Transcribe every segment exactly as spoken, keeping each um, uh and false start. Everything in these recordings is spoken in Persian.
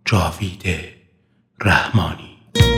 جاوید رحمانی.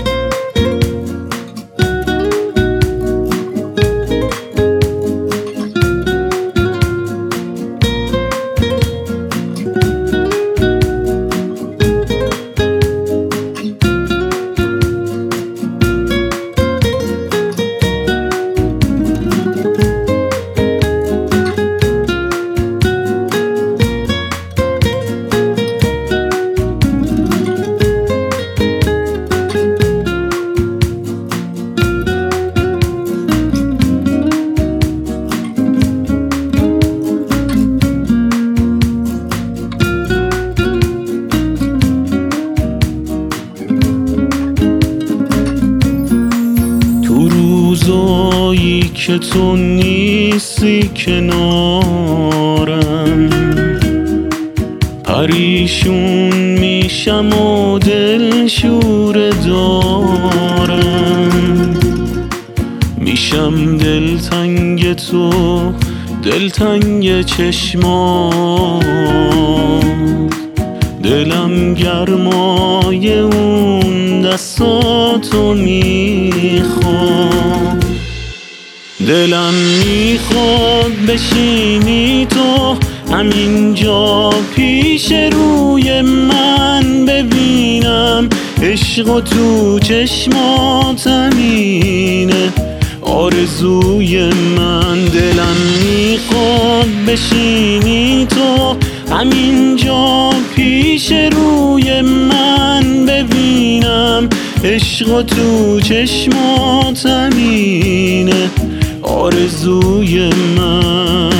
روزایی که تو نیستی کنارم، پریشون میشم و دل شوره دارم. میشم دلتنگ تو، دلتنگ چشمات، دلم گرمای اون دستاتو میخواد. دلم میخواد بشینی تو همینجا پیش روی من، ببینم عشق تو چشمات همینه آرزوی من. دلم میخواد بشینی تو همینجا پیش روی من، ببینم عشق تو چشمات همینه آرزوی من.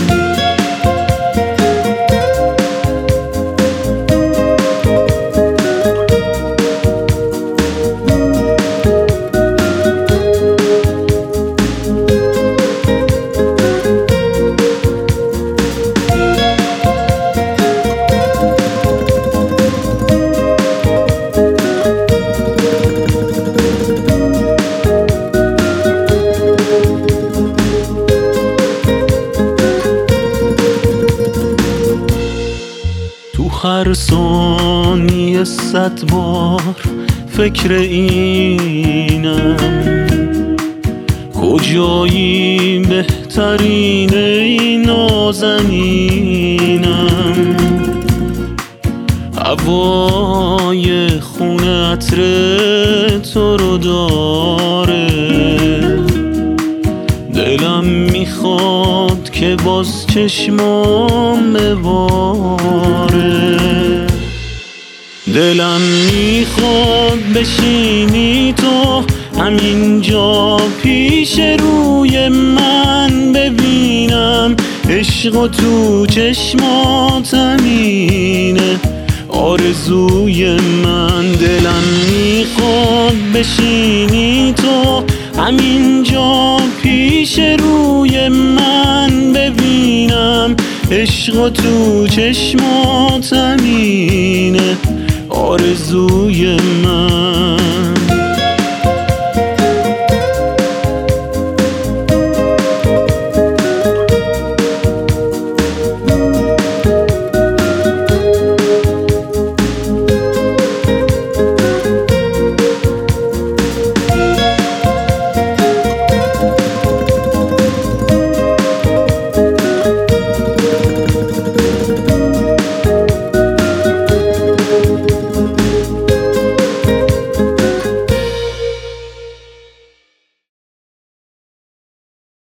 هر ثانیه صد بار فکر اینم، کجایی بهترین ای نازنینم. هوای خون عطر تو رو داره، دلم میخواد که باز چشمام بباره. دلم میخواد بشینی تو همینجا پیش روی من، ببینم عشق تو چشمات همینه آرزوی من. دلم میخواد بشینی تو همینجا پیش روی من، ببینم عشق تو چشمات همینه آرزوی من.